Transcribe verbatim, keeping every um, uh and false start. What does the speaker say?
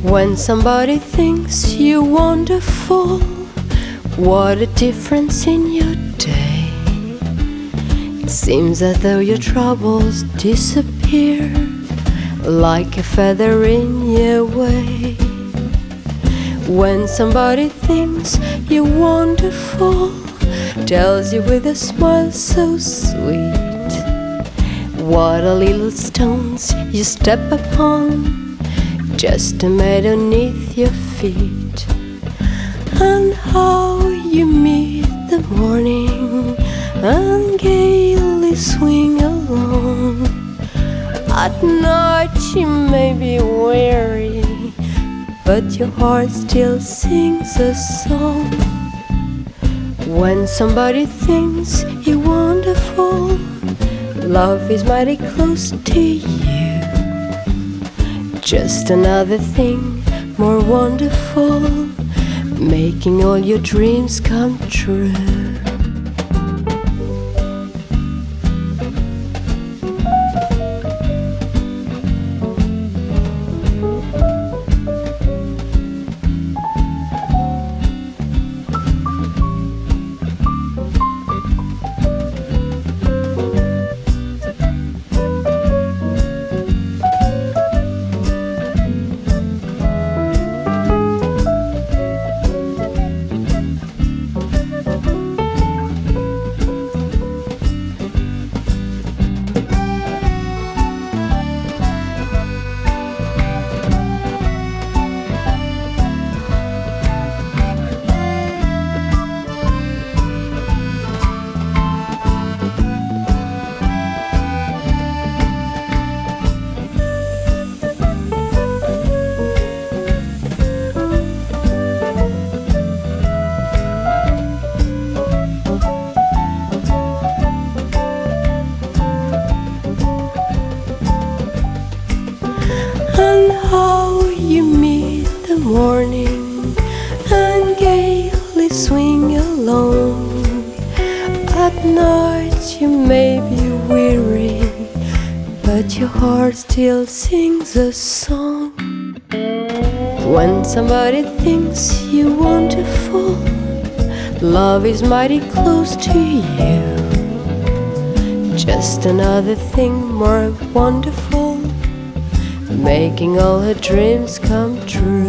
When somebody thinks you're wonderful, what a difference in your day. It seems as though your troubles disappear like a feather in your way. When somebody thinks you're wonderful, tells you with a smile so sweet, what a little stones you step upon, just a meadow beneath your feet. And how you meet the morning and gaily swing along. At night you may be weary, but your heart still sings a song. When somebody thinks you're wonderful, love is mighty close to you. Just another thing more wonderful, making all your dreams come true. And how you meet the morning and gaily swing along. At night you may be weary, but your heart still sings a song. When somebody thinks you're wonderful, love is mighty close to you. Just another thing more wonderful, making all her dreams come true.